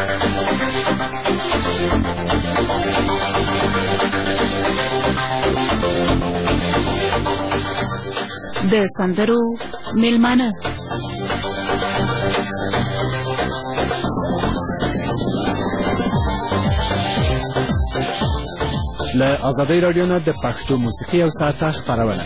د سندرو میلمانه له ازادۍ راډیو نه د پښتو موسیقي یو ساعته خپرونه.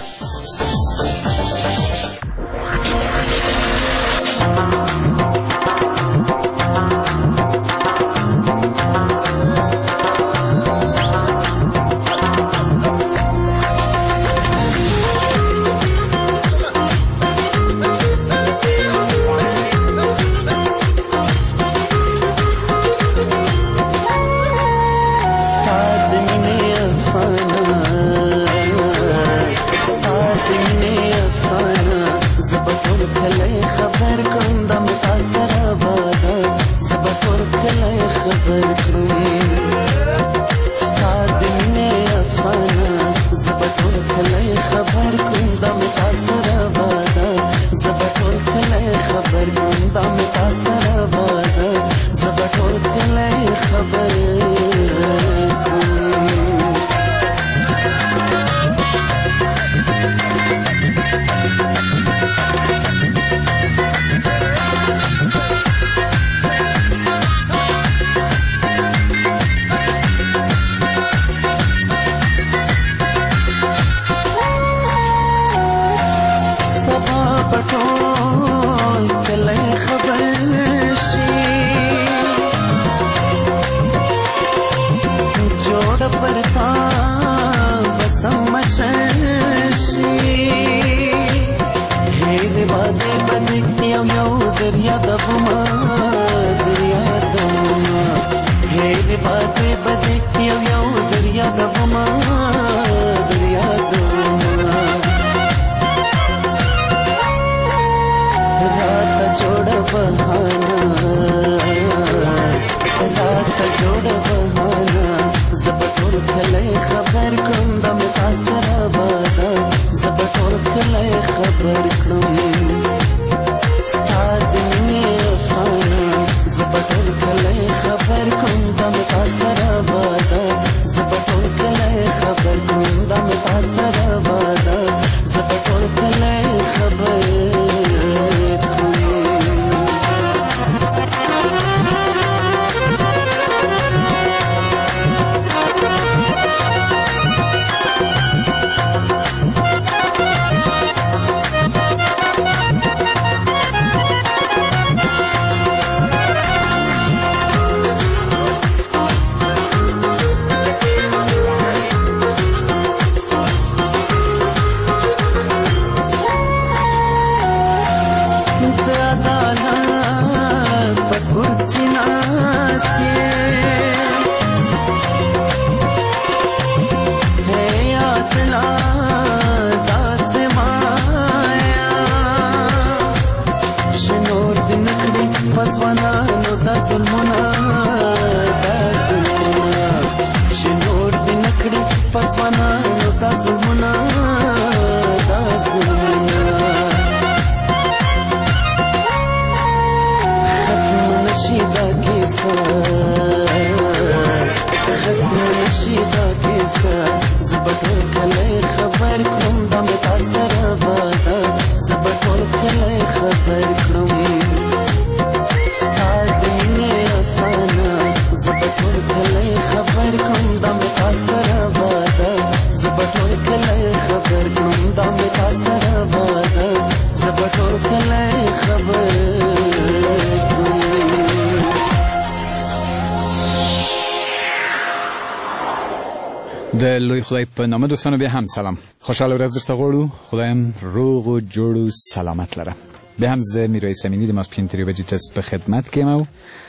د لوی خدای په نامه دوستانو بیا هم سلام. خوشحاله ورځ درته غواړو. خدایم روغ و جوړ و سلامت لره. بیا هم زه میرویس امینی د ماسپښین 3 بجې تاسو په خدمت کې یم او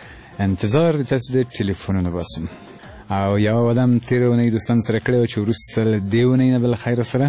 انتظار د تاسو د ټلیفونونو باسم. او یو ودم تیره اونۍ دوستان سره کړی و چې وروسته له دې اونۍ نه بالخیره سره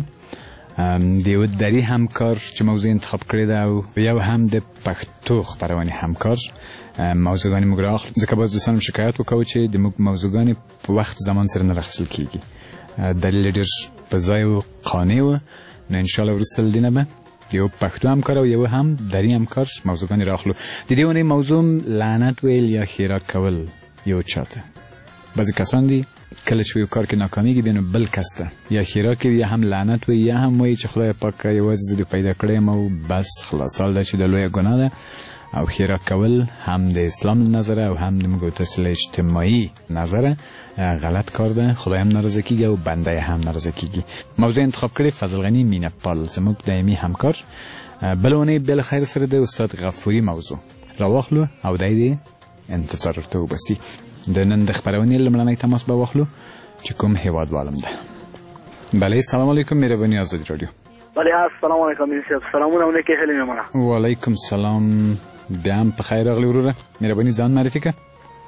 د یو دري همکار چې موضوع انتخاب کړې ده او یو هم د پښتو خپرونې همکار موضوعګانې موږ راخلو، ځکه باز دوستان شکایت وکړو چې د موږ موضوعګانې په وخت زمان سره نه راخیستل کېږي. دلیل ډېر په ځای و قانع و، نو انشاءالله وروسته له دې نه به یو پښتو همکار او یو هم دری همکار موضوعګانې راخلو. د دې ونې موضوع لعنت ویل یا خیرات کول یو چاته. بعضې کسان دي کله چې یو کار کې ناکامیږي بیا نو بل کس ته یا خیرات کوي یا هم لعنت وایي یا هم وایي چې خدای پاک یوازې زه دې پیدا کړی یم او بس خلاص حال ده چې د لویه ګناه ده. او خیرات کول هم د اسلام نظره او هم د موږ اصل اجتماعي نظره غلط کار ده. خدای هم ناراضه کیږي او بنده هم ناراضه کیږي. موضوع انتخاب کړی فضل غنی مینه‌پال زموږ دایمي همکار. بل اونۍ بل خیر سره د استاد غفوري موضوع راواخلو او دای دې انتظار ورته وباسي. د نن د خبرونې لمړنۍ تماس به واخلو چې کوم هیوادوالم ده. بله سلام علیکم مهرباني آزادي رادیو. بله السلام علیکم صاحب. سلامونه او نیکې هیلې مې منه. وعلیکم سلام. بیا هم په خیر راغلی وروره. مهرباني ځان معرفي کړه.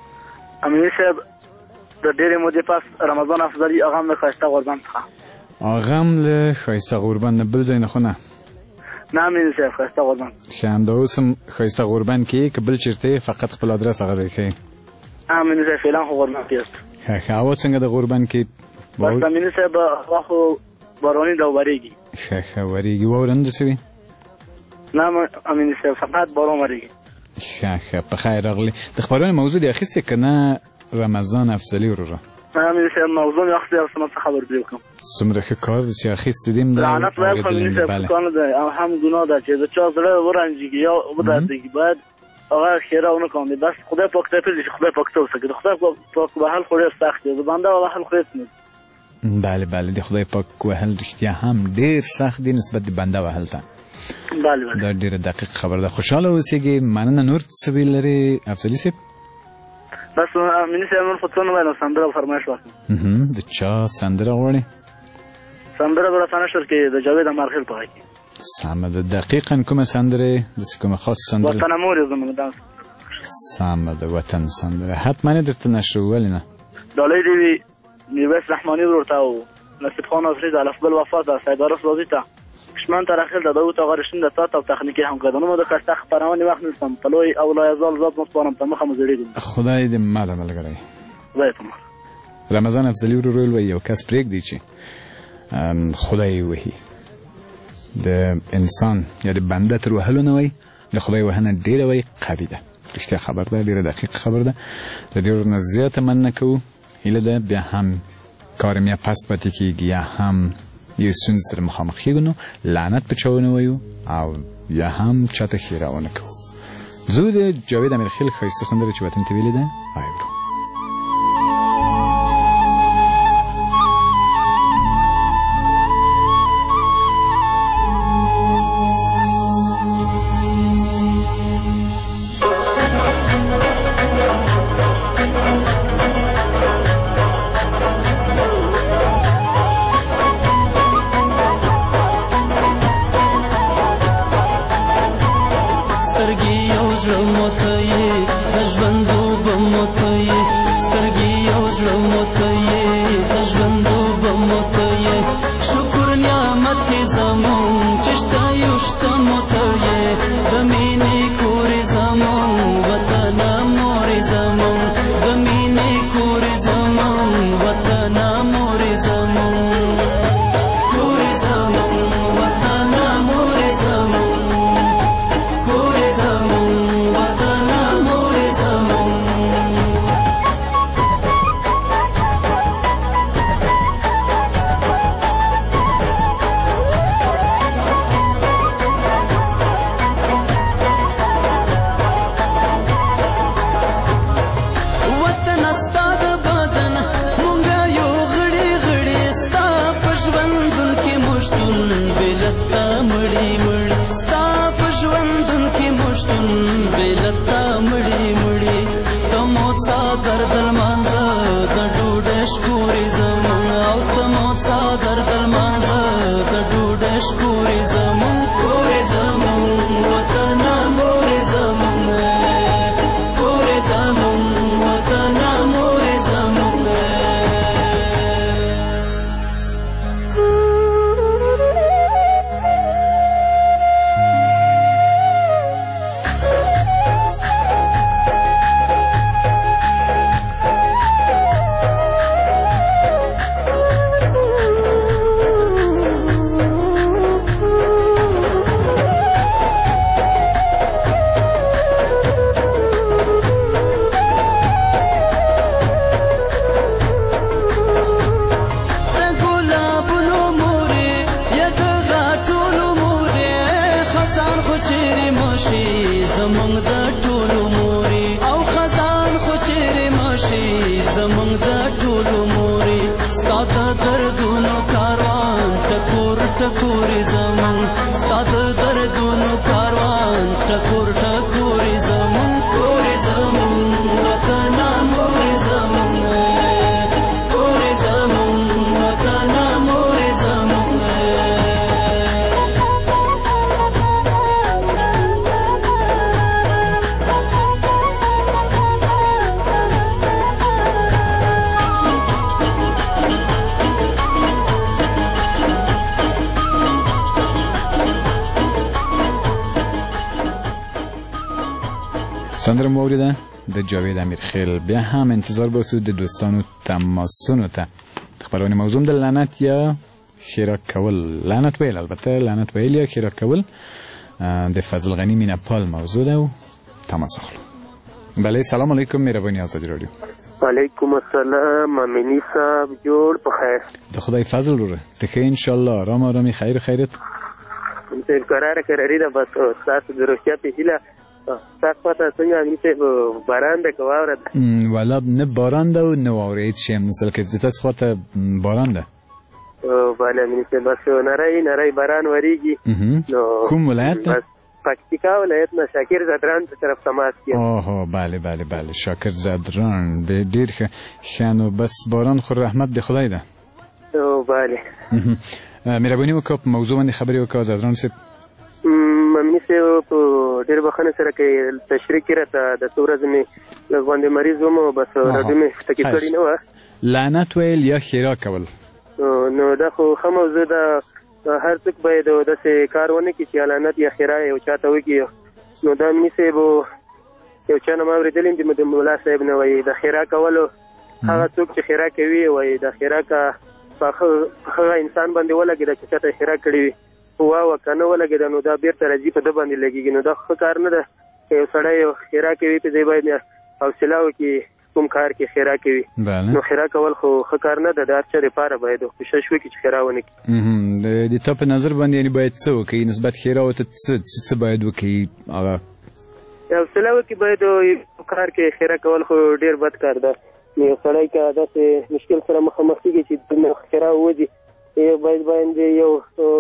امین صاحب د ډېرې مودې پس رمضان افضلي اغام له ښایسته غوربند څخه. اغام له ښایسته غوربند نه بل ځای نه خو نه؟ نه امین صاحب ښایسته غوربند. ښه همدا اوس هم ښایسته غوربند کې یې که بل چېرته فقط خپل ادرس هغه ځای ښیي؟ امین صاحب فعلا خو غوربند کې است. ښه هوا څنګه د غوربند کې؟ بس امین صاحب هوا خو باراني ده او ورېږي. ښه ورېږي. واوره نه داسې وي؟ نه امین صاحب فقط باران ورېږي. ښه په خیر راغلی. د خبرونې موضوع دې اخیستې که نه رمضان افضلي وروره؟ امین صاحب موضوع مې اخیستې او څه خبر پرې وکړم. څومره ښه کار دی چې اخیستې دې لعنت ویل خو امین صاحب کار نه دی او هم ګناه ده چې د چا زړه ورنجېږي یا ودردېږي باید هغه خیره ونه کاندي. بس خدای پاک ته پرېږدي چې خدای پاک ته وسکي. د خدای پاک وهل خو ډېر سخت دی. د بنده وهل خو هېڅ نه دي. بله د خدای پاک وهل رښتیا هم ډېر سخت دی نسبت د بنده وهل ته. دا ډېره دقیق خبر ده. خوشحاله اوسېږي. مننه. نور څه ویل لرې افضلي صاحب؟ بس امین صاحب نور خو څه نه وایم. سندره او فرمایش واخلم. د چا سندره غواړې؟ سندره به راته نشر کې د جاوید امرخیل په غږ کې. سمه ده. دقیقا کومه سندره؟ داسې کومه خاص سندره؟ وطن مور یې زموږ دا سمه ده. وطن سندره حتما یې درته نشر ولې نه؟ ډالۍ دې وي میرویس رحماني ورور ته او نصیب خان افریز الفبل وفا ته سیدارس بازي ته کشمن ترخیل د داوود غرشین د تات او تخنیکی همکارانو د کسته خبرونه وخت نشم په لوی او لا یزال ذات مصبرم ته مخه مزړیږم. خدای دې ماله ملګری. خدای ته رمضان افضلي ورور وی یو کس پرېږدي چې خدای وهي د انسان یا د بنده تر وهلو نه وای د خدای وهنه ډېره وای قوي ده. رښتیا خبر ده. ډېره دقیق خبر ده. د ډېرو نه زیاته مننه کوو. هیله ده بیا هم کار مې پس پاتې کېږي یا هم یو ستونزې سره مخامخ کېږو نو لعنت په چا ونه وایو او یا هم چاته ښېرا ونه کوو. زه د جاوید امیرخیل ښایسته سندره چې وطن ته ویلې ده اورو. سندره موریده د جاوید امیرخیل. بیا هم انتظار باسو د دوستانو تماسونو ته. خبرونه موضوع د لعنت یا خیرات کول، لعنت ویل، البته لعنت ویل یا خیرات کول د فضل غنی مینپال موضوع ده و تماس اخلو. بله سلام علیکم، مهربانی آزادی رادیو. علیکم السلام، امینی صاحب جوړ په خیر. د خدای فضل وره ته ښه ان شاء الله، آرام آرامي خیر خیرت. ته قراری ده بس تاسو د روغتیا په هیله. تاسو پته څنګه امینی صاحب باران ده که واوره ده؟ والا نه باران ده و نه واوره هیڅ شی هم نسل که د تاسو خواته باران ده؟ بله امینی صاحب بس نری باران وریږي. کوم ولایت ده؟ پکتیکا ولایت نه، شاکر زدران په طرف تماس کې. اوه بله شاکر زدران ډیر ښه. نو بس باران خو رحمت د خدای ده. بله مهرباني وکړه په موضوع باندې خبرې وکړه زدران صاحب. امینی صاحب په ډېر بخښنه سره کې تشریح کړې راته د څو ورځې مې لږ باندې مریض وم، بس راډیو مې ټکي کړې نه وه. لعنت ویل یا خیرا کول نو دا خو ښه موضوع ده. هر څوک باید داسې کار ونه کړي چې لعنت یا خیرا یو چا ته وکړي. نو دا امیني صاحب یو چا نه ما اورېدلی یم د ملا صاحب نه وایي د خیرا کولو هغه څوک چې خیرا کوي وایي د خیرا که په هغه انسان باندې ولګېده چې چاته خیرا کړې وي واوه که نه ولګېده نو دا بېرته راځي په ده باندې لګېږي. نو دا ښه کار نه ده که یو سړی یو خیرا کوي په ځای باید حوصله وکړي کوم کار کې خیرا کوي. نو خیرا کول خو ښه کار نه ده، د هر چا دپاره باید کوشش وکړي چې خیرا ونه کړي. د تا په نظر باندې یعنې باید څه وکړي نسبت خیرا ورته څه باید وکړي؟ هغه حوصله وکړي، باید یو کار کې خیرا کول خو ډېر بد کار ده. یو سړی که داسې مشکل سره مخامخ کېږي چې خیرا ووځي، باید یو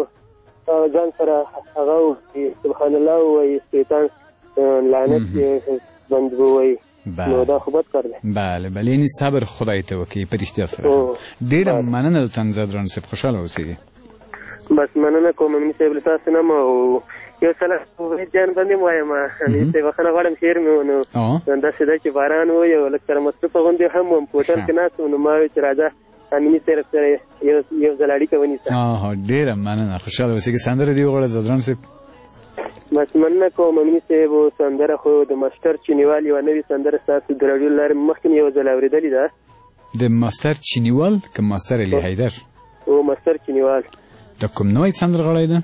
ځان سره هغه وکړي سبحان الله ووایي، شیطان لعنت بند ووایي. نو دا خو بد کار دی. بله یعنې صبر خدای ته وکړي په رښتیا سره. ډېره مننه د تنزدران صاحب، خوشحاله اوسېږي. بس مننه کوم امیني صاحب له تاسو نه. او یو سلام جان باندې مو وایم امیني صاحب بخښنه غواړم شعر مې نو داسې ده چې باران و یو لږ سره مصروفه غوندې هم وم په هوټل کې ناست وم. نو ما ویل چې راځه امیني صاحب سره یو ځل اړیکه ونیسه. ډېره مننه، خوشحاله اوسېږي. سندره دې وغواړه زدران صاحب. بس مننه کوم امیني صاحب. سندره خو د ماسټر چینیوال یوه نوې سندره ستاسو د راډیو له لارې مخکې مې یو ځل اورېدلې ده. د ماسټر چینیوال که ماسټر علي حیدر؟ او ماسټر چینیوال. د کوم نوی سندرغاړی ده؟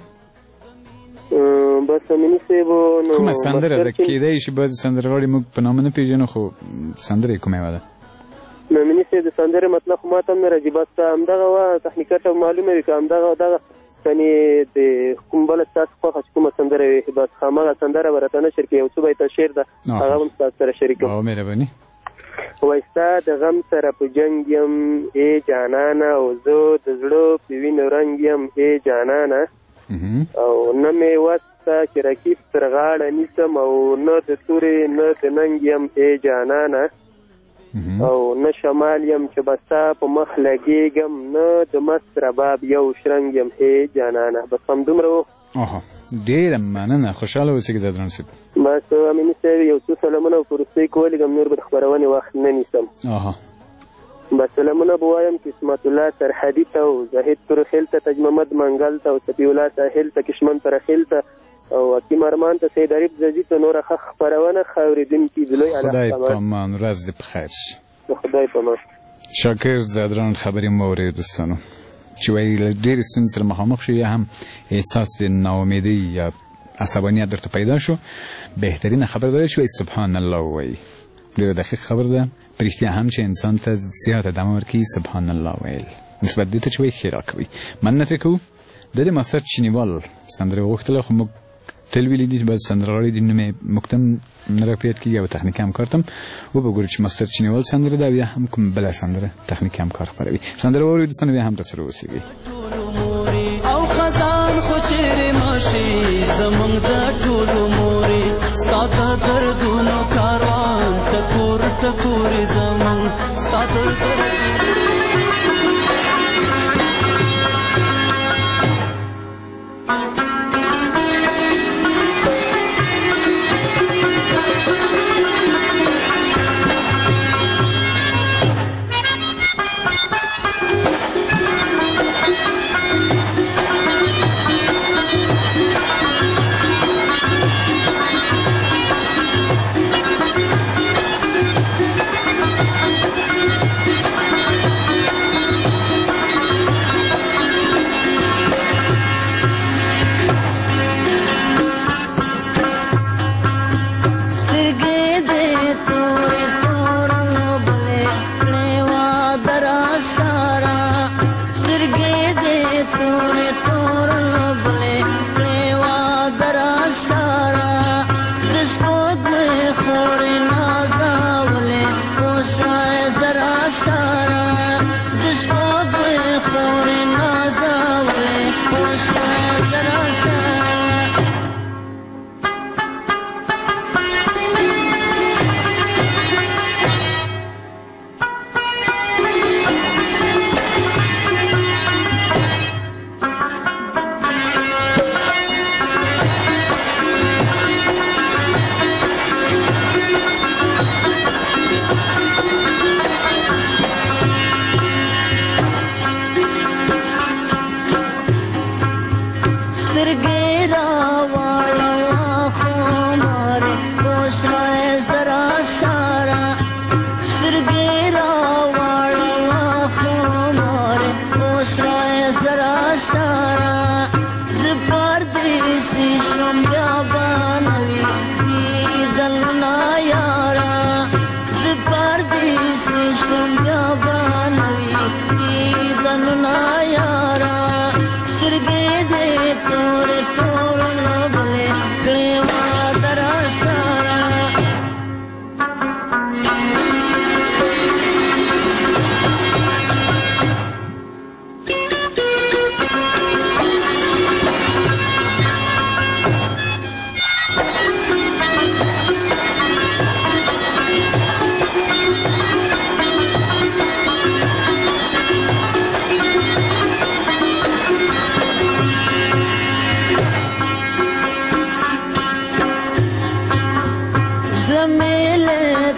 بس امیني صاحب کومه سندره ده؟ کېدای شي بعضې سندرغاړي موږ په نامه نه پېژنو، خو سندره یې کومه یوه ده؟ نو امیني صاحب د سندرې مطلب خو ما ته هم نه راځي، بس همدغه وه تخنیکټ معلومه وي که همدغه یعنې د کوم بله ستاسو خوښه چې کومه سندره وي بس همغه سندره به راته نشر کړي. یو څه به یې شعر ده هغه هم ستاسو سره شریکوم. مهرباني. وایي ستا د غم سره په جنګ یم ای جانانه، او زه د زړه په وینو رنګ یم ای جانانه، او نه مې وس ته چې رقیب تر غاړه نیسم، او نه د تورې نه د ننګ یم ای جانانه، او نه شمال یم چې بستا په مخ لګېږم، نه د مست رباب یو شرنګ یم ای جانانه. بس همدومره و. ډېره مننه، خوشحاله اوسېږي زدران صاحب. بس امیني صاحب یو څو سلامونه په وروستۍ کې ولیږم، نور به د خپرونې وخت نه نیسم. بس سلامونه به وایم قسمت الله سرحدي ته، او زاهد تورخیل ته، تاج محمد منګل ته، او صفي الله ساحل ته، کشمن ترخیل ته، او حکیم ارمان ته، سید عریف زجي ته، نوره ښه خپرونه ښه اورېدونکي د لوی خدای په امان. ورځ دې په خیر شي. خدای په امان. شاکر زدران خبرې مو اورېد دوستانو چې وایي له ډېرې ستونزې سره مخامخ شو یا هم احساس د ناامیدۍ یا عصبانیت درته پیدا شو، بهترینه خبر داره چې وایي سبحان الله وایي. ډېره دقیق خبر ده. په رښتیا هم چې انسان ته زیاته دمه ورکوي سبحان الله ویل نسبت دې ته چې وایي خیرا کوي. مننه ترې کوو. د دې ماسټر چینیوال سندره وغوښتله، خو موږ تل ویلي دي چې باید سندرغاړي د نوم یې موږ ته هم نه راپیاد کېږي او تخنیکي همکار ته هم وبګورو چې ماسټر چینیوال سندره ده او یا هم کوم بله سندره تخنیکي همکار خپروي. سندره واورئ دوستانو، بیا هم راسره اوسېږئ. او خزان خو چیرې ماشي زمونږ د ټولو مورې، ستا د دردونو کاروان ټکور ټکورې زمونږ ستا د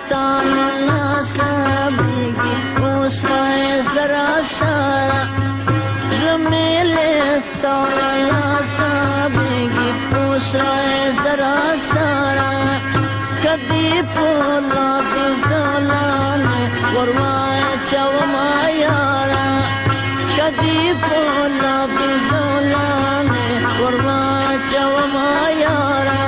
ستان ناسبیگی اوسای زرا سارا زمیلی ستان ناسبیگی اوسای زرا سارا کدی پولا بزدولانه وروای چوما یارا کدی پولا بزدولانه وروای چوما یارا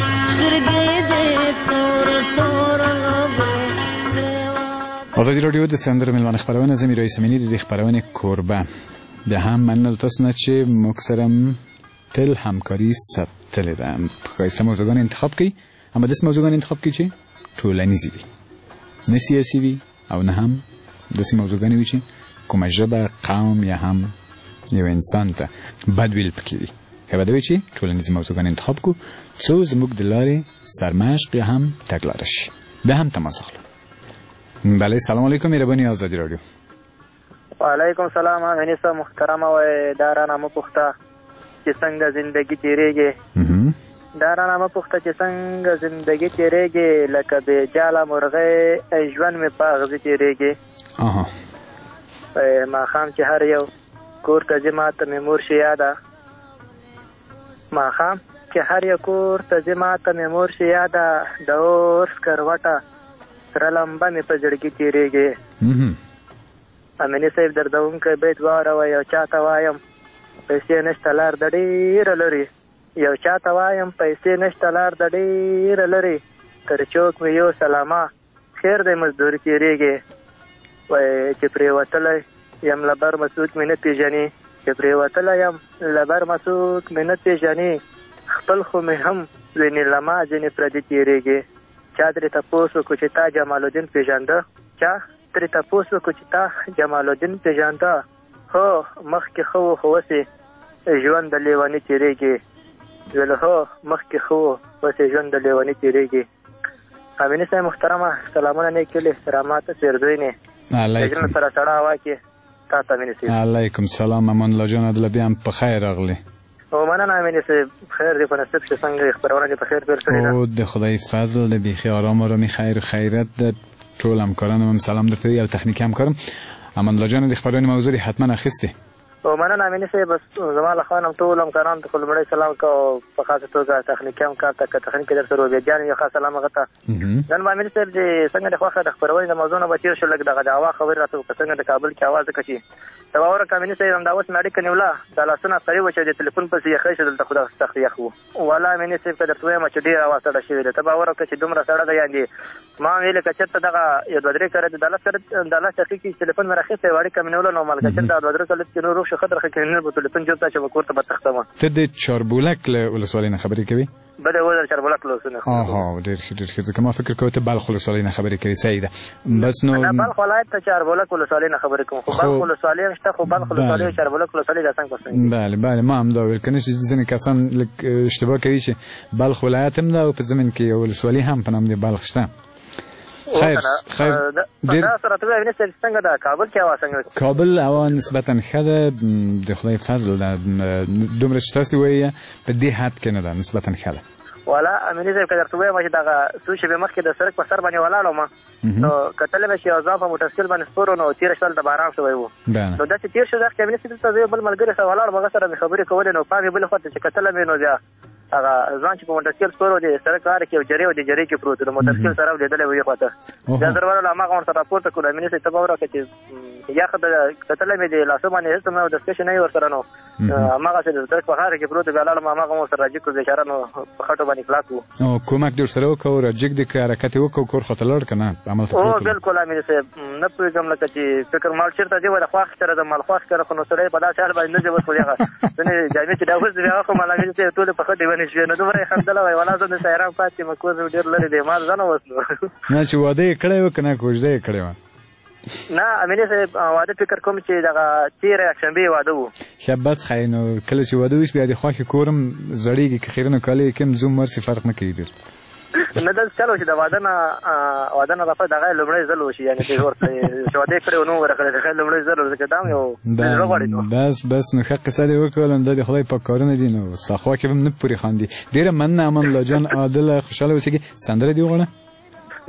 ازادي رادیو د سندرو ملمن خبرونه زمي رئیس امینی د خبرونه کوربه به هم منل تاسو نه چې مکسرم تل همکاری ستل ده خواهیسته موضوعان انتخاب کی اما دست موضوعان انتخاب کی چې ټولنیزی وي نه سیاسي وي او نه هم داسې موضوعان وي چې کومه ژبه قوم یا هم یو انسان ته بد ویل پکې وي هغه دوی چې ټولنیزی موضوعان انتخاب کو څو زموږ د لارې سرمشق یا هم تګلاره شي به هم تماس اخلو. بله سلام علیکم مهربانی آزادی رادیو. و علیکم سلام منیسا محترم و دارانه پخته چې څنګه زندگی تیریږي دارانه پخته چې څنګه زندگی تیریږي لکه به جاله مرغه ژوند می پاغزي تیریږي اها ما خام چې هر یو کور ته جماعت می مور شي یاده ما خام چې هر یو کور ته جماعت می مور شي یاده د اور سکروټه سره لمبه می په زړګي تیریږي امینه صاحب دردونکې بیت واره یو چاته وایم پیسې نشته لار د ډېره لري یو چاته وایم پیسې نشته لار د ډېره لري تر چوک مې یو سلامه خیر دی مزدوري تېرېږي وایي چې پرېوتلی یم له بر مسعود مې نه پېژني چې پرېوتلی یم له بر مسعود مې نه پېژني خپل خو مې هم ویني له ما ځینې پردي تېرېږي چا ترې تپوس وکړو چې تا جمال الدین پېژانده چا ترې تپوس وکړو چې تا جمال الدین پېژانده هو مخکې ښه و خو اوسې ژوند د لیوني تېرېږي ویل هو مخکې ښه و اوسې ژوند د لیوني تېرېږي امیني صاحب محترمه سلامونه نیک کلي رحمت سیردوینې علیکم سره سړه هوا کې تا ته امیني صاحب علیکم سلام امان الله جان عدل بیا هم په خیر راغلی او مننه امیني صاحب خیر دی په نصیب چې څنګه خبرونه دې په خیر تېر کړې ده او د خدای فضل د بیخي آرام آرامي خیر و خیرت د ټول همکارانم هم سلام درته او تخنیکي همکارم امان الله جان د خبرونه موضوع حتما اخیستی او مننه امیني صاحب بس زما له خوا هم ټول همکارانو ته خو لومړی سلام کوو په خاصه توګه تخنیکي همکار ته که تخنیکي در سره وبیجان یو خاص سلام هغه ته نن به امیني صاحب چې څنګه د خوښه د خپرونې د موضوع نه به تېر شو لږ دغه د هوا خبرې راته وکړه څنګه د کابل کې هوا ځکه چې د واوره که امیني صاحب همدا اوس مې اړیکه نیوله دا لاسونه سړې وه چې د تلیفون پسې یخی شو دلته خو دغه سخت یخ و والله امیني صاحب که درته ووایم چې ډېره هوا سړه شوې ده ته به واوره که چې دومره سړه ده یعنې ما ویلې که چېرته دغه یو دوه درې کاله د لس دقیقې چې تلیفون مې راخیستی و اړیکه مې نیوله نو مال که چېرته دوه درې کاله چې نور روغ شو ښه درخه کې نن به تلیفون جوړ ته چې به کور ته به تښتمه ته د چاربولک له ولسوالۍ نه خبرې کوې بله وزر چاربولک له اوسونه آها ډېر ښه ډېر ښه ځکه ما فکر کوم ته بلخ ولسوالۍ نه خبرې کوې صحیح ده بس نو نه بلخ ولایت ته چاربولک ولسوالۍ نه خبرې کوم خو بلخ ولسوالۍ هم شته خو بلخ ولسوالۍ او چاربولک ولسوالۍ دا څنګه پسنګ بله بله ما هم دا ویل کنه چې ځینې کسان اشتباه کوي چې بلخ ولایت هم ده او په زمین کې یو ولسوالۍ هم په نام د بلخ شته خیر دا سره ته وینې څنګه ده کابل کې هوا څنګه کابل هوا نسبتا ښه ده د خدای فضل ده دومره چې تاسې وایي په دې حد کې نه ده نسبتا ښه ده والا امیني صاحب که درته ووایم چې دغه څو شېبې مخکې د سړک په سر باندې ولاړ وم نو کتلی مې چې یو ځوان په موټرسایکل باندې سپور و نو تېره شپه دلته باران شوی و نو داسې تېر شو داسې امیني صاحب دلته زه یو بل ملګري سره ولاړ وم هغه سره مې خبرې کولې نو پام یې بلې خوا ته چې کتلی مې نو بیا هغه ځوان چې په موټرسایکل سپور و د سړک غاړه کې یو جرۍ و د جرۍ کې پروت و د موټرسایکل سره لیدلی و یې خوا ته بیا زه ورغلو هماغه ورته راپورته کړو امیني صاحب ته به وراکړه چې یخ د کتلی مې د لاسو باندې هېڅ مې دستکشې نه وي ورسره نو هماغسې د سړک په غاړه کې پروت و بیا لاړم هماغه مو ورسره راجګ کړو بېچاره نو په خټو باندې کلاک و کومک دې ورسره وکړو راجګ دې که حرکت یې وکړو کور خوا ته لاړ که نه هملته او بلکل امیني صاحب نه پوهېږم لکه چې فکر مال چېرته دی وایي د خواښ کره د مال خواښ کره خو نو سړی په داسې حال باندې نه دی اوس خو هغه ځینې جامې چې دا اوس دي هغه خو مال امیني صاحب ټولې په خټې باندې شوې نو دومره یې خندله وایي والله زه داسې حیران پاتې یم کور مې ډېر لرې دی ما ځان اوس نو نه چې واده یې کړی و که نه کوژده یې کړې وه نه امیني صاحب واده فکر کوم چې دغه تېره یکشنبې واده و ښه بس ښایي نو کله چې واده وشي بیا د خوښې کور هم زړېږي که خیرونه کالی یې کم زوم مرسي فرق نه کوي ډېر نه داسې چل و چې د واده نه دغه یې لومړی ځل وشي یعنې چې ورته چې واده یې کړی و نو ورغلی دغه لومړی ځل و ځکه دا هم یو زړه غواړي نو بس نو ښه قصه دې وکړله دا د خدای پاک کارونه دي نو ساخوا کې به هم نه پورې خاندي ډېره مننه امان الله جان عادله خوشحاله اوسېږي سندره دې وغواړه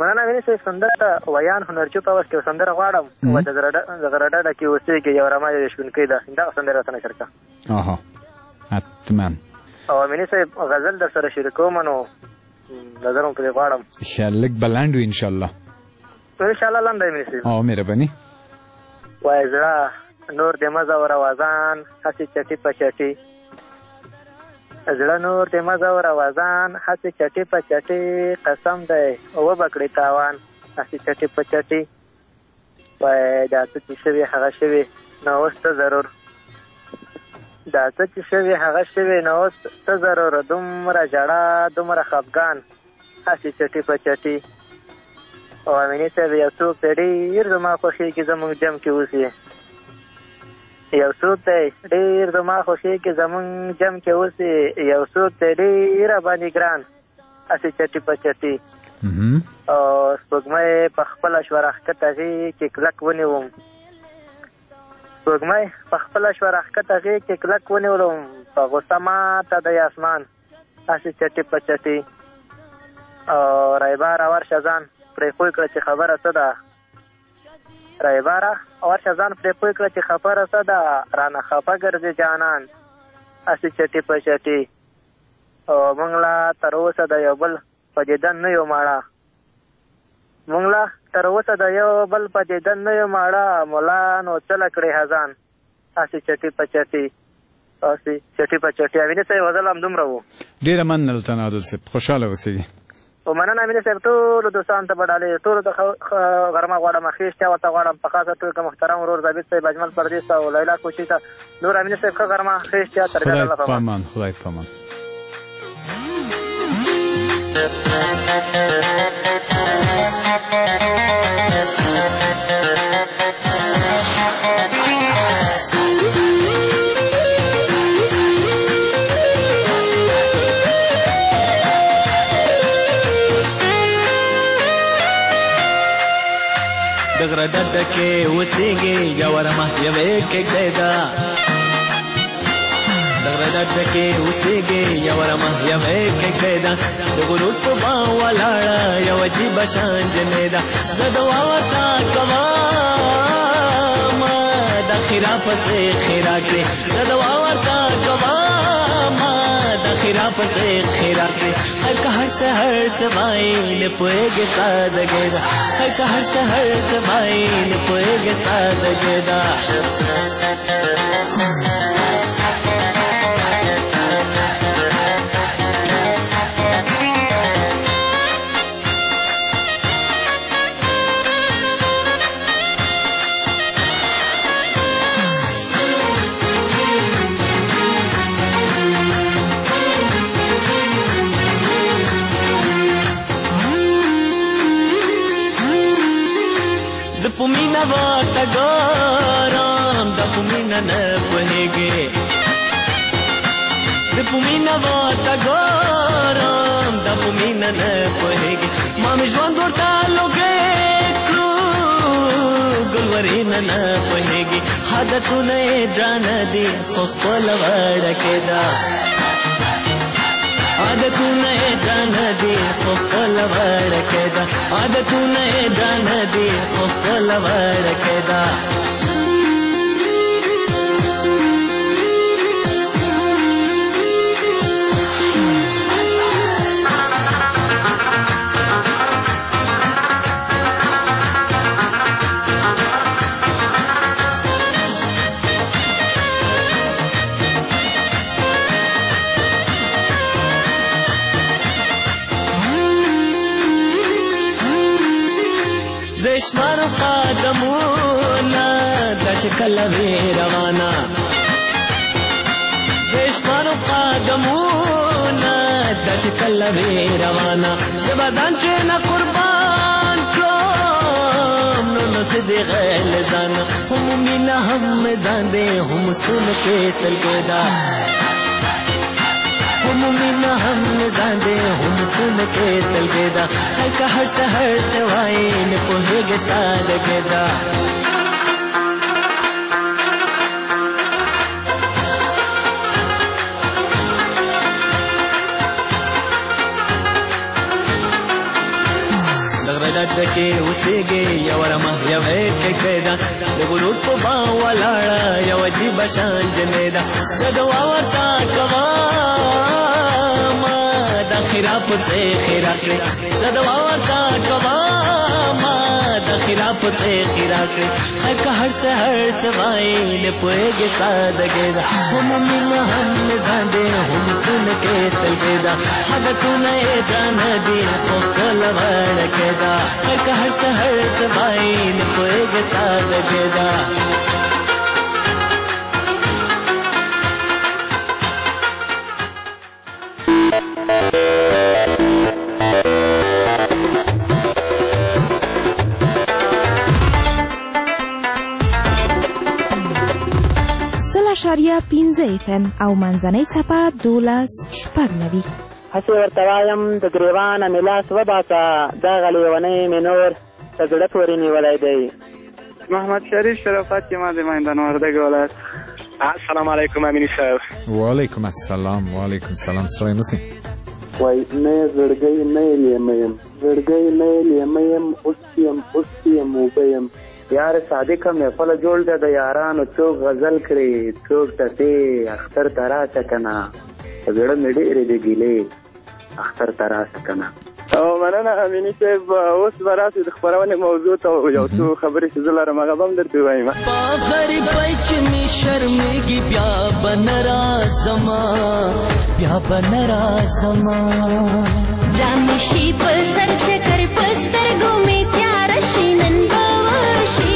مننه ویني صاحب سندره ویان هنرچوپ اوس کې سندره غواړم و د غرډه کې اوسېږي یو رما یې شونکې ده دا سندره ته نشر کا آها حتما او ویني صاحب غزل در سره شریکوم نو نظرم پرې غواړم انشاءالله بلند ان شاء الله لاندې ویني صاحب او مهرباني وای زړه نور د مزه او روازان هسې چټي په چټي زړه نور د مزه او روازان هسې چټي په چټي قسم دی او بکړې تاوان هسې چټي په چټي وای دا څه چې شوي هغه شوي نو اوس ته ضرور دا څه چې شوي هغه شوي نو اوس ته ضرور دومره ژړا دومره خفګان هسې چټي په چټي او امیني صاحب یو څوک دی ډېر زما خوښېږي زموږ جم کې اوسي یو څوک دی ډېر زما خوښېږي زموږ جم کې اوسي یو څوک دی ډېره باندې ګران هسې چټي په چټي او سپوږمۍ په خپله شوه راښکته غېږ کې کلک ونیوم سپوږمۍ په خپله شوه راښکته غېږ کې کلک ونیولم په غوسه ماته دی اسمان هسې چټي په چټي او رایباره ورشه ځان پرې پوه کړه چې خبره څه ده رایباره ورشه ځان پرې پوه کړه چې خبره څه ده رانه خفه ګرځې جانان هسې چټي په چټي او موږ لا تر اوسه د یو بل په دیدن نه یو ماړه موږ لا تر اوسه د یو بل په دیدن نه یو ماړه مولا نو چله کړې هزان هسې چټي په چټي هسې چټي په چټي امیني صاحب غزل هم دومره و ډېره مننه درته نادر صاحب خوشحاله اوسېږي او مننه امیني صاحب ټولو دوستانو ته به ډالۍ ټولو ته غرمه غواړم ښې اشتیا ورته غواړم په خاصه توګه محترم ورور ضابط صاحب اجمل پردیس او لیلا کوچي ته نور امیني صاحب ښه غرمه ښې اشتیا تربیت الله په امان خدای په امان دغره ډډه کې اوسېږي یوه رمه یوې کېږدۍ ده دغره ډډه کې اوسېږي یوه رمه یوې کېږدۍ ده د غرور په بام ولاړه یوه عجیبه شان جنۍ ده زه دعا ورته کوم د خیرا پسې خیرا کړې زه دعا ورته کوم د خیرا پسې خیرا کړې هر که هر څه هر څه وایي نه پوهېږي سادګۍ ده هر که هر څه هر څه وایي نه پوهېږي سادګۍ ده د پومینا ورته ګورم د پومینا نه پوهېږي د پومینا ورته ګورم د پومینا نه پوهېږي ما مې ژوند ورته لوګی کړو ګلورینه نه پوهېږي عادتونه یې ډرانه دي خو خپله وړکې ده عادتونه یې ډرانه دي خو خپله وړکې ده عادتونه یې ډرانه دي خو خپله وړکې ده دشمارو قدمونه دا چې کله وي روانه دشمارو قدمونه دا چې کله وي روانه زه به ځان ترېنه قربان کړم نو څه دې غل ځانه هم مینه هم ځان دې هم سونه کې سلګۍ ده هم مینه هم ځان دې هم سونه کې سلګۍ ده هر که هر څه هر څه وایي نه پوهېږي سادګۍ ده کې اوسېږي یو رمه یوې ټکۍ ده د غروب په بام ولاړه یو عجیب شان جنې ده زه دعا ورته کوم د خیرا پسې خیرا کړې زه دعا ورته کوم د خیرا پسې خیرا کړې خیر که هر څه هر څه وایي نه پوهېږي سادګۍ ده هم مینه هم میزان دی هم سونه کې سلګۍ ده حالتونه یې درانه دي خو کله وړکۍ ده خیر که هر څه هر څه وایي نه پوهېږي سادګۍ ده شاریا 15 FM او منځنۍ څپه 12.9 هسې ورته وایم د ګریوانه مې لاس وباسه دغه لیونی مې نور په زړه پورې نیولی دی. محمد شریف شرافت یم د میدان وردګ ولایت. السلام علیکم امینی صاحب. وعلیکم السلام. وعلیکم السلام. سلام نسی وای نه زړګی نه لیمه یم زړګی نه لیمه یم اوس یم اوبه یم یار صادقه محفل جوړ ده د یارانو څوک غزل کړي څوک ټپې اختر ته راشه که نه په زړه مې ډېرې د ګیلې اختر ته راشه که نه. مننه امیني صاحب. اوس به راسې د خپرونې موضوع ته یو څو خبرې چې زه لرم هغه به هم درته ووایم. په غریبۍ چې مې شرمېږي بیا به نه راځمه بیا به نه راځمه را مې شي په سر چکر په سترګو مې تیاره شي نن به وشي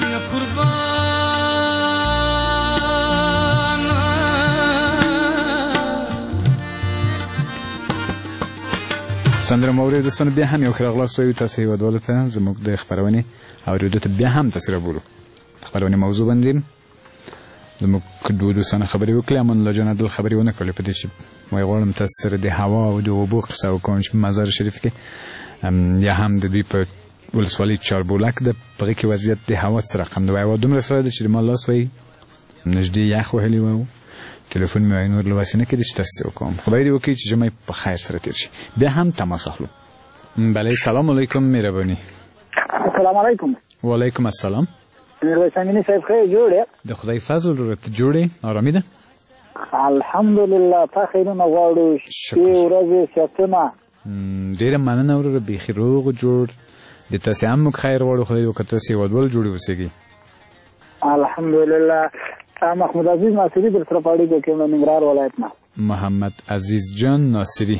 سندره مورد دوستانو بیا هم یو ښه راغلاست وایو تاسو هیوادوالو ته زموږ د خپرونې اورېدو ته بیا هم تاسې رابولو. خپرونې موضوع باندې زموږ دوه دوستانو خبرې وکړې. امان الله جان عدل خبرې ونه کړلې په دې چې وایي غواړم تاسو سره د هوا او د اوبو قصه وکړم چې په مزار شریف کې یا هم د دوی په ولسوالۍ چاربولک د په هغې کې وضعیت د هوا څه رقم دی. هوا دومره سړه ده چې د ما لاس وایي نږدې یخ وهلي و. تلفن مې وایي نور لواسې نه کړي چې تاسې څه وکړم. خدای دې وکړي چې ژمی په خیر سره تېر شي. بیا هم تماس اخلو. بله سلام علیکم مهرباني. السلام علیکم. وعلیکم السلام. میرویس امینی صاحب خیر جوړ یې؟ د خدای فضل ورته جوړې ارامي ده الحمدلله. تا خیرونه غواړو شپې ورځې صحتونه. ډېره مننه وروره بیخي روغ و جوړ د تاسې هم موږ خیر غواړو. خدای وکړه تاسې هېوادوال جوړې اوسېږئ. الحمدلله. محمد عزیز ناصري در سره په اړیکه کې یم د ننګرهار ولایت نه. محمد عزیز جان ناصري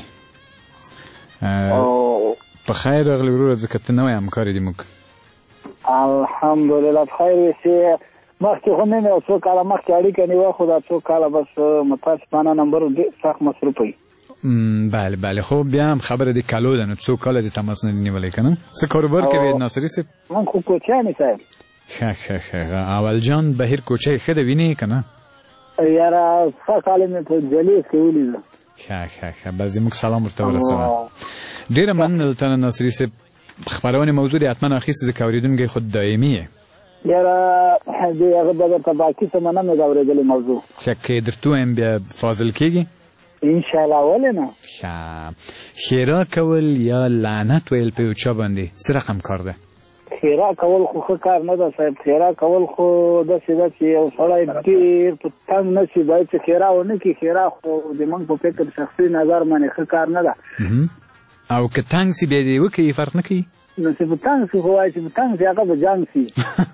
په خیر راغلی وروره ځکه ته نوی همکار یې د موږ. الحمدلله په خیر اوسې. مخکې خو مې یو څو کاله مخکې اړیکه نیوه خو دا څو کاله بس متاسفانه نمبر ډېر سخت مصروف وي. بله بله. خو بیا هم خبره د کالو ده نو څو کاله د تماس نه دي نیولی که نه. څه کاروبار کوې ناصري صاحب؟ من خو کوچیانې صاحب. ښه اول جان بهیر کوچی ښه ده وینې که نه؟ یاره څه کاله مې په جلیس کې ولیده. ښه بس زموږ سلام ورته ورسوه. ډېره مننه له تا نه ناصري صاحب. خپرونې موضوع دې حتما اخیستې ځکه اورېدونکی خو دایمي یې. یاره د هغه به درته باقي څه منه مې د اورېدلې موضوع. ښه که یې درته ووایم بیا فاضل کېږي؟ انشاءالله ولې نه. ښه ښېرا کول یا لعنت ویل په یو چا باندې څه رقم کار ده؟ ښېرا کول خو ښه کار نه ده صاحب. ښېرا کول خو داسې ده چې یو سړی ډېر په تنګ نه شي باید چې ښېرا ونه کړي. ښېرا خو د موږ په فکر شخصي نظر باندې ښه کار نه ده. او که تنګ سي بیا دې وکړي فرق نه کوي؟ نو چې په تنګ سي خو وایي چې په تنګ سي هغه به جنګ سي.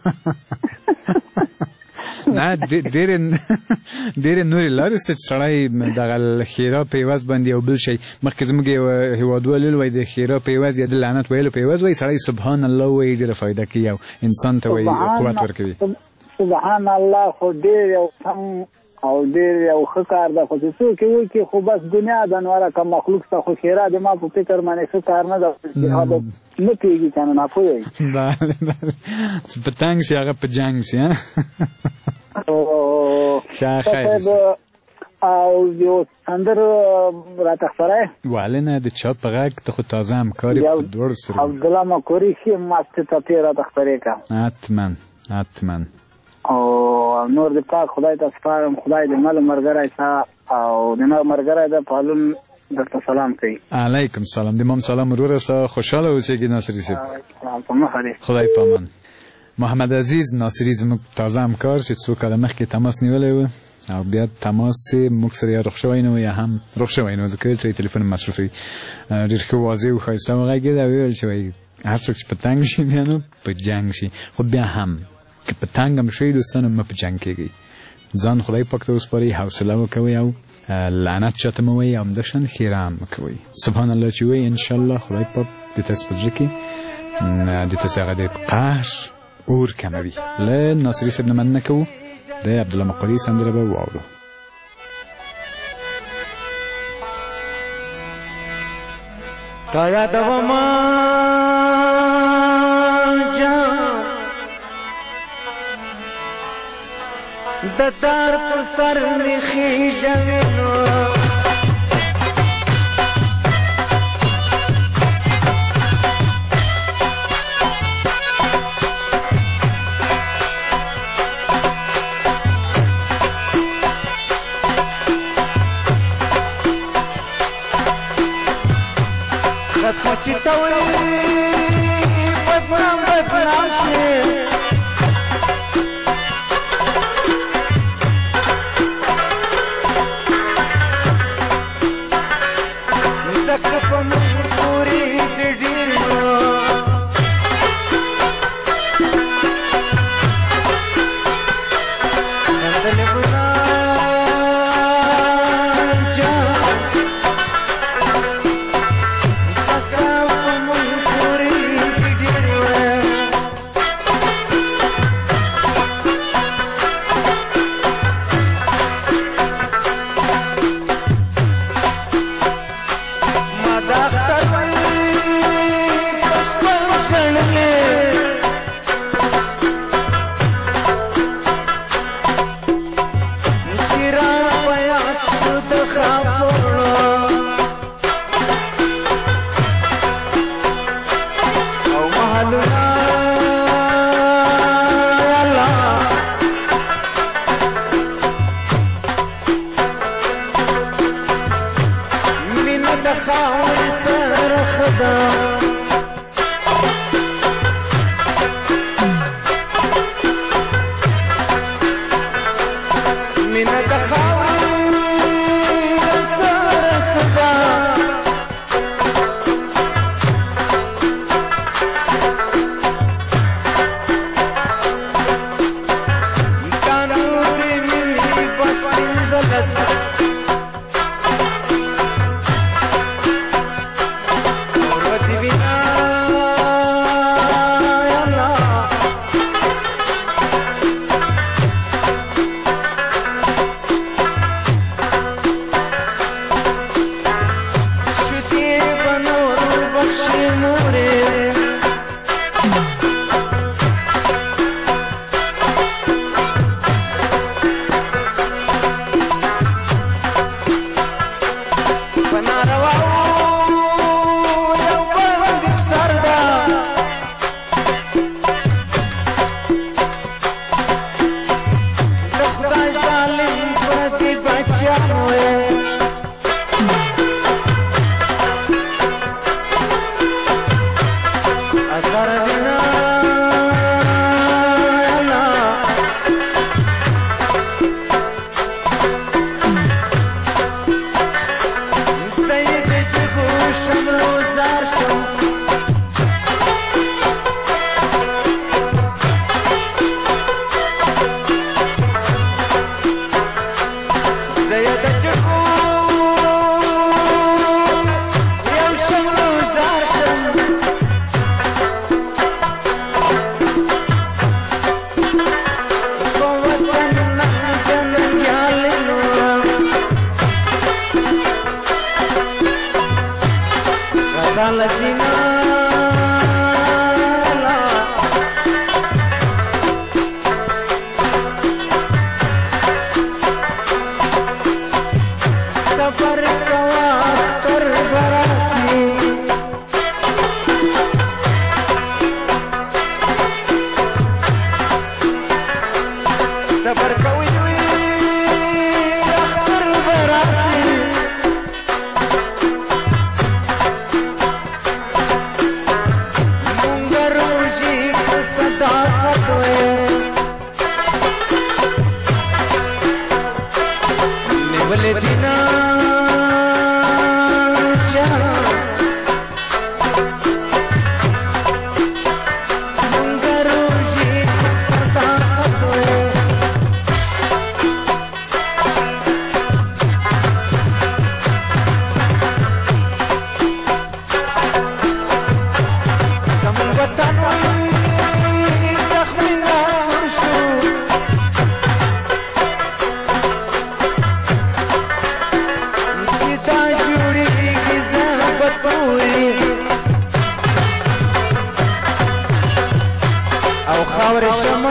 نه ډېرې نورې لارې شته چې سړی دغه ښېرا په عوض باندې یو بل شی مخکې زموږ یو هېوادوال ویل د ښېرا په عوض یا د لعنت ویلو په عوض وایي سړی سبحان الله وایي ډېره فایده کوي او انسان ته وایي قوت ورکوي. سبحان الله خو ډېر یو سم او ډېر یو ښه کار ده خو چې څوک یې وکړي خو بس دنیا د نوره که مخلوق شته خو ښېرا د ما په فکر باندې ښه کار نه ده. نه پوهېږي که نه ناپوه وي. بله چې په تنګ سي هغه په جنګ سي. ښه خیر. او یو سندر راته خپره ولې نه د چا په غږ ته خو تازه همکار یې په دواړو سره. عبدالله مکوري ښې مستې ټپې راته خپرې کړه. حتما. او نور د پاک خدای ته سپارم. خدای د مل ملګری شه او د نه ملګری ده پالون درته سلام کوي. علیکم سلام. د مام سلام ورسه. خوشاله اوسئ ناصري صاحب. په مخه دې. خدای پامان. محمد عزیز ناصري زموږ تازه همکار چې څو کاله مخکې تماس نیولی و او بیا تماس موږ سره یا رخ شوی نه و یا هم رخ شوی نه و ځکه چې تلیفون مصرف وي. ډېر ښه واضح او ښایسته وغږېد او ویل چې وایي هر څوک چې په تنګ شي بیا نو په جنګ شي، خو بیا هم که په تنګ هم شئ دوستانو مه په جنګ کېږئ. ځان خدای پاک ته وسپارئ، حوصله وکوئ او لعنت چاته مه وایئ او همداشان ښېرا هم وکوئ. سبحان الله چې وایئ انشاءالله خدای پاک د تاسې په زړه کې د تاسې هغه د قهر اور کموي. له ناصري صاحب نه مننه کوو. د عبدالله مقالي سندره به واورو. تا یادوما جان د تار پر سر می خیژوینو چې ته وایې بدنام شي ځکه په موږ پورې د ډېرو خندل ګلان جان خاورې شمه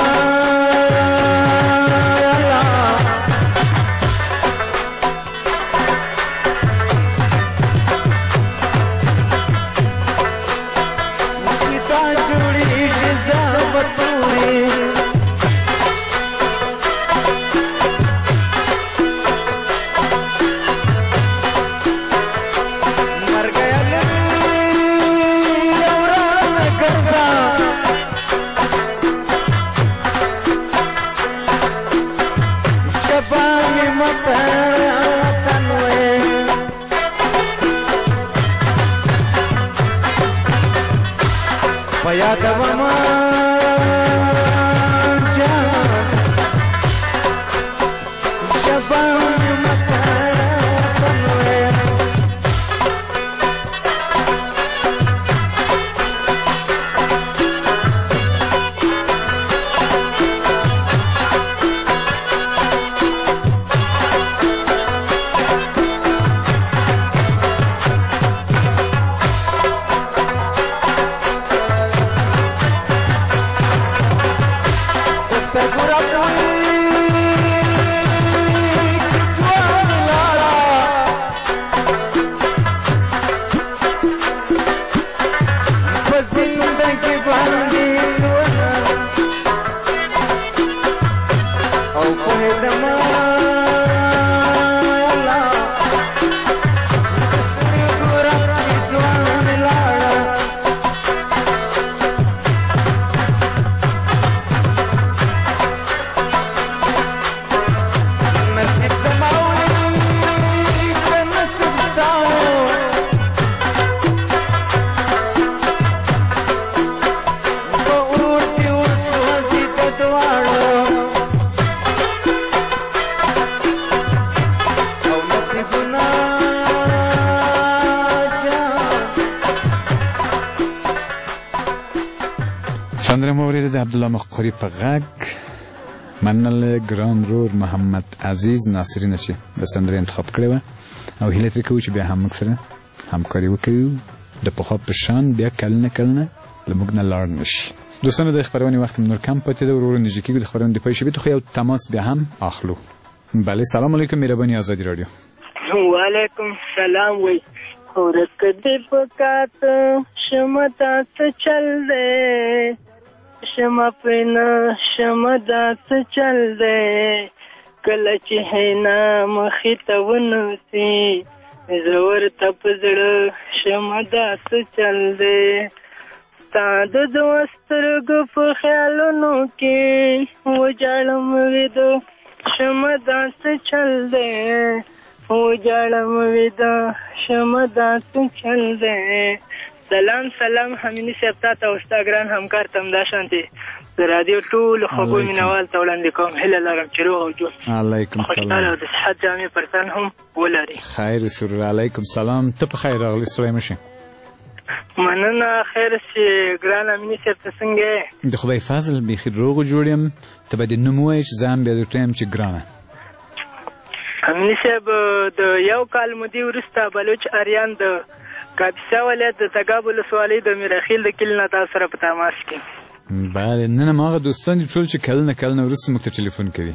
عبدالله مقری په غږ منل ګران رور محمد عزیز ناصرینه چې د سندرې انتخاب کړې وه او هیله ترې کوو چې بیا هم موږ سره همکاري وکړو د پخوا په شان بیا کلونه کلونه له موږ نه لاړ نه شي. دوستانو د خپرونې وخت نور کم پاتې ده ورو نږدې کېږو د خپرونې د پای شبي خو یو تماس بیا هم اخلو. بله سلام علیکم مهرباني آزادي رادیو. وعلیکم السلام وی خورک دې پکات شمه تاسو چل دې شمه پنا شمه داسه چل دی کله چې حینا مخې ته ونوسي زور ته په زړه شمه داسه چل دی ستا د دوه سترګو په خیالونو کې وجاړم ویده شمه داسه چل دی وجاړم ویده شمه داسه چل دی. سلام همینی صاحب تا او ستا ګران همکار ته همدا شانتې د رادیو ټولو خوږو مینوال ته وړاندې کوم هیله لرم چې روغ او جوړ علیکم سلام خوشحاله او د صحت جامې پر تن هم ولري. خیر سرور علیکم سلام ته په خیر راغلی سړی مشه مننه خیر چې ګران همینی صاحب ته څنګه د خدای فضل بیخي روغ جوړ یم ته به دې نوم ووایې چې زه هم بیا درته یم چې ګرانه همینی صاحب د یو کال مودې وروسته بلوچ اریان د کاپیسا ولایت د تګاب ولسوالۍ د میرخیل د کلي نه تاسو سره په تماس کې. بله نن هماغه دوستان دي ټول چې کلونه وروسته موږ ته ټلیفون کوي.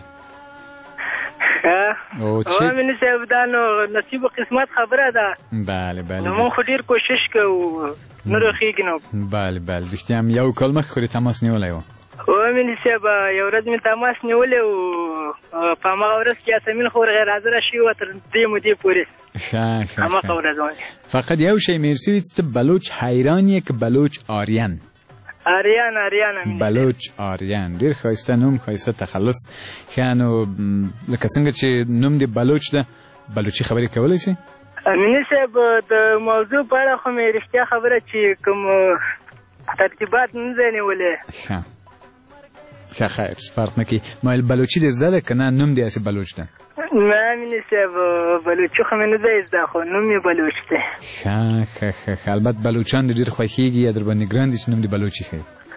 امیني صاحب دا نو نصیب و قسمت خبره ده. بله نو موږ خو ډېر کوشش کوو نه رخېږي نو. بله رښتیا هم یو کال مخکې خو دې تماس نیولی و. امیني صاحب یو ورځ مې تماس نیولی و په هماغه ورځ کې یاسمین خو غیر حاضره شوې وه تر دې مودې پورې هماغه ورځ باندې فقط یو شی مې هېر شوي چې ته بلوچ حیران یې که بلوچ آریان؟ آریان بلوچ آریان ډېر ښایسته نوم ښایسته تخلص. ښه نو لکه څنګه چې نوم دې بلوچ ده بلوچي خبرې کولی شي؟ امیني صاحب د موضوع په اړه خو مې رښتیا خبره چې کوم ترتیبات نه دی نیولی. ښه خیر فرق نه کوي. ما ویل بلوچي دې زده ده که نه نوم دې هسې بلوچ ده؟ نه امیني صاحب بلوچي خو مې نه دی زده خو نوم یې بلوچ دی. ښه البته بلوچان دې ډېر خوښېږي یا در باندې ګران دي چې نوم دې بلوچي ښیي؟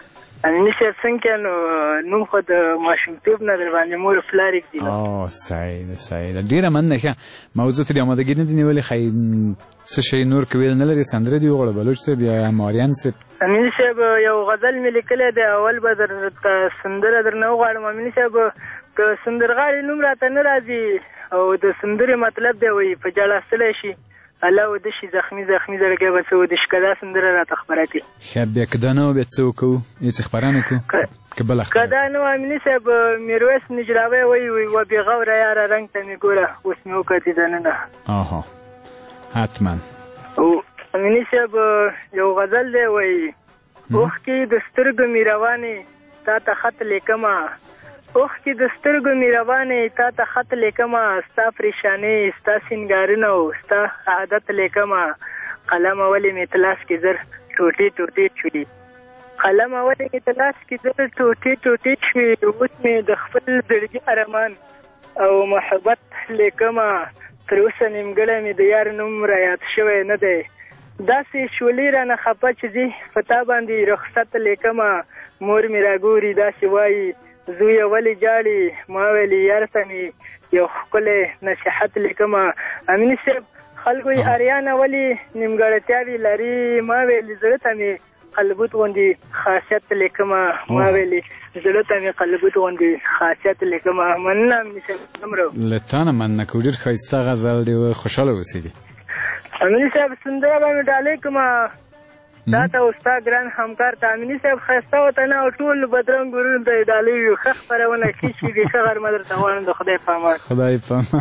امیني صاحب څنګه نو نوم خو د ماشومتوب نه در باندې مور پلار ایږدي. صحیح ده صحیح ده. ډېره مننه. ښه موضوع ترې آمادګي نه دي نیولې. ښایي څه شی نور که ویل نه لري سندره دي وغواړه بلوچ صاحب یا ماریان صاحب؟ امیني صاحب یو غزل مې لیکلی دی، اول به درته سندره درنه وغواړم. امیني صاحب که سندرغاړي نوم راته نه راځي او د سندرې مطلب دی وایي په جلاستلی شي الله وده شي زخمي زخمي زړګی به څه وده شي، که دا سندره راته خبره کړي. ښه بیا که دا نه وه بیا څه وکړو؟ هېڅ خپرانه کړو که بله خبره؟ که دا نه وه امیني صاحب میرویس نجراوی وایي و بېغوره یاره رنګ ته مې ګوره اوس مې وکتې دننه. حتما. امیني صاحب یو غزل دی وایي اوښکې د سترګو مې روانې تا ته خط لیکمه، اوښکې د سترګو مې روانې تا ته خط لیکمه، ستا پریشانې ستا سینګارونه او ستا عادت لیکمه، قلم ولې مې په لاس کې زر ټوټې ټوټې شوي، قلم ولې مې په لاس کې زر ټوټې ټوټې شوي، اوس مې د خپل زړګي ارمان او محبت لیکمه، تر اوسه نیمګړی مې د یار نوم را یاد شوی نه دی، داسې شولې رانه خفه چې ځي په تا باندې رخصت لیکمه، مور مې راګوري داسې وایي زویه ولې جاړي، ما ویلې یار ته مې یو ښکلی نصیحت لیکمه. امیني صاحب خلکو یې اریانه ولې نیمګړتیاوې لري، ما ویلې زړه ته مې قلبوت غوندې خاصیت لیکمه، ما ویلې زړه ته مې قلبوت غوندې خاصیت لیکمه. مننه امیني صاحب. څومره له تا نه مننه کوو. ډېر ښایسته غزل دی او خوشحاله اوسېږي. امیني صاحب سندره به مې ډالۍ کړمه تا ته او ستا ګران همکار ته. امیني صاحب ښایسته وطن او ټول بدرنګ ورونو ته یې ډالۍ وي. ښه خپرونه ښه شي دي. ښه غرمه درته غواړم. د خدای په امان. خدای په امان.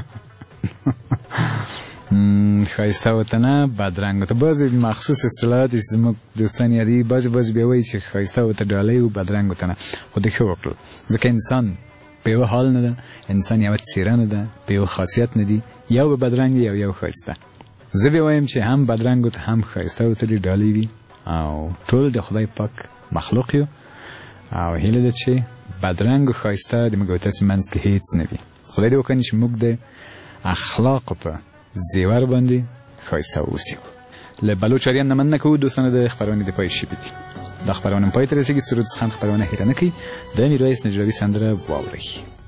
ښایسته وطنه بدرنګو ته بعضې مخصوص اصطلاحات چې زموږ دوستان یادوي، بعضې بیا وایي چې ښایسته ورته ډالۍ و بدرنګو ته نه. خو د ښه وکړل ځکه انسان په یوه حال نه ده، انسان یوه څېره نه ده، په یو خاصیت نه دي، یو به بدرنګ وي او یو ښایسته. زه بیا وایم چې هم بدرنګو ته هم ښایسته ورته دې ډالۍ وي او ټول د خدای پاک مخلوق یو او هیله ده چې بدرنګ او ښایسته د موږ او تاسې منځ کې هېڅ نه وي. خدای دې وکړي چې موږ د اخلاقو په زیور باندې ښایسته واوسو. له بلوچ اریان نه مننه کوو. دوستانو د خپرونې د پای شوي دي. دا خپرونه پای ته رسېږي. سرود خان خپرونه هېره نه کوي. د میرویس نجراوي سندره واورئ.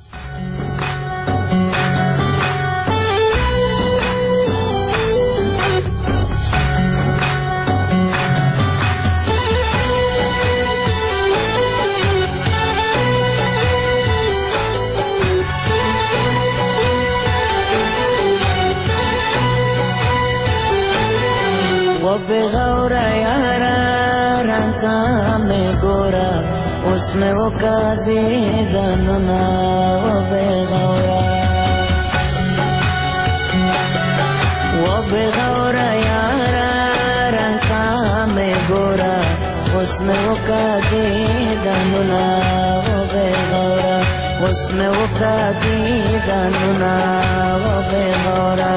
بغورا یارا رنگا میں گورا اس میں وہ قاضی دننا وہ بغورا یارا رنگا میں گورا اس میں وہ قاضی دننا وہ بغورا اس میں وہ قاضی دننا وہ بغورا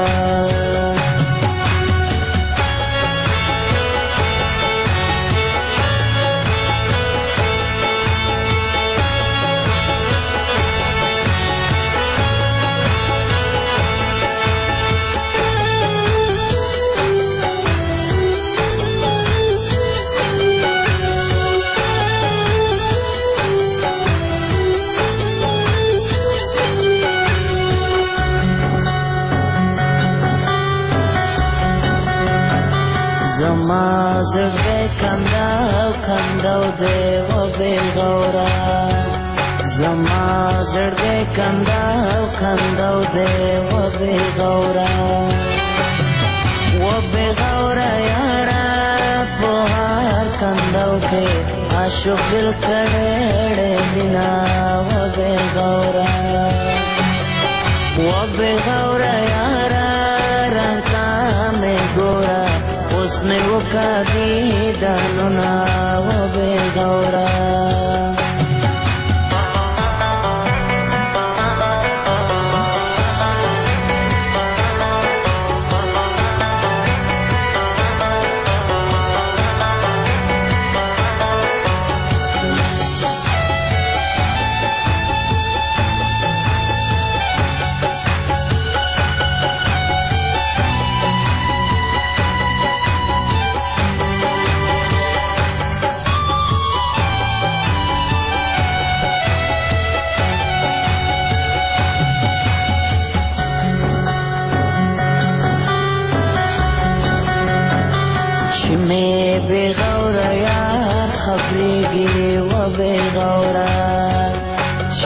زما زړګی کنداو دی و بېغوره، زما زړګی کنداو دی و بېغوره، و بېغوره یاره په هر کنداو کې عاشق دل کړی دینا و بېغوره، و بېغوره یاره رنګ ته مې ګوره اس میں وہ قاضی دانونا وہ بېغوره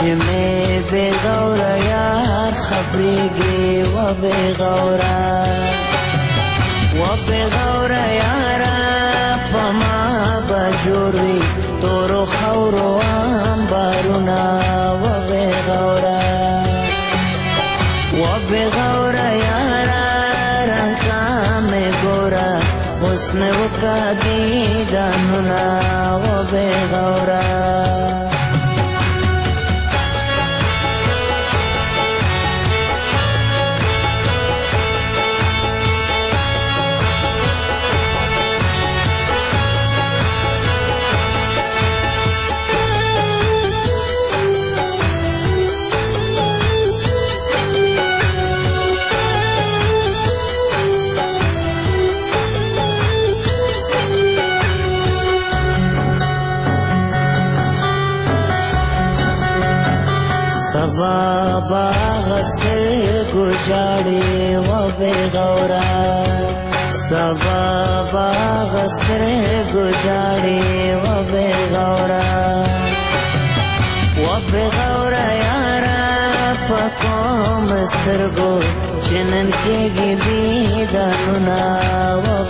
شمه بغوره یار خبریگی و بغوره یارا پما بجوری تورو خورو انبارونا و بغوره یارا رنگا میں گورا اس میں وکا دیدانونا و بغوره سبا باغستر گجاڑی و بغورا سبا باغستر گجاڑی و بغورا یارا پکوم استرگو چنن کے گی دانونا و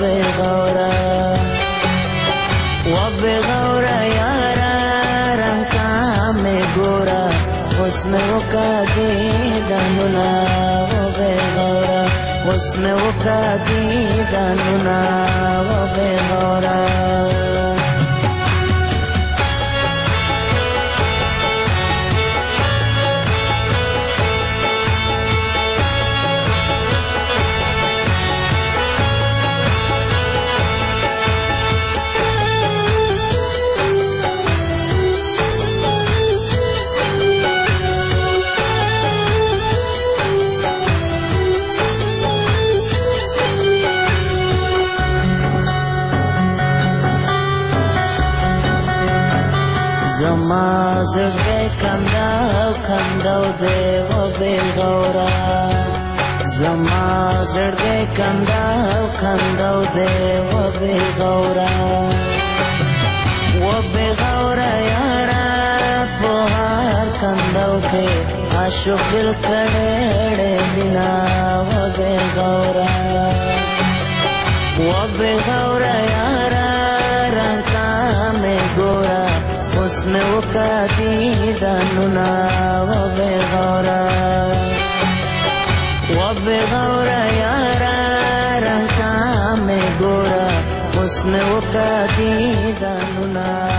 بغورا یارا رنگا میں گورا اس میں وہ کا دیدانونا و بغورا اس میں وہ کا دیدانونا و بغورا زما زړګی کنداو دی و بغورا زما زړګی کنداو دی و بغورا یارا په هر کنداو کې عاشق دل کړه دینا و بغورا یارا رنگا میں گورا اس میں وہ کا دیدانونا و بغورا یارا رنگا میں گورا اس میں وہ کا دیدانونا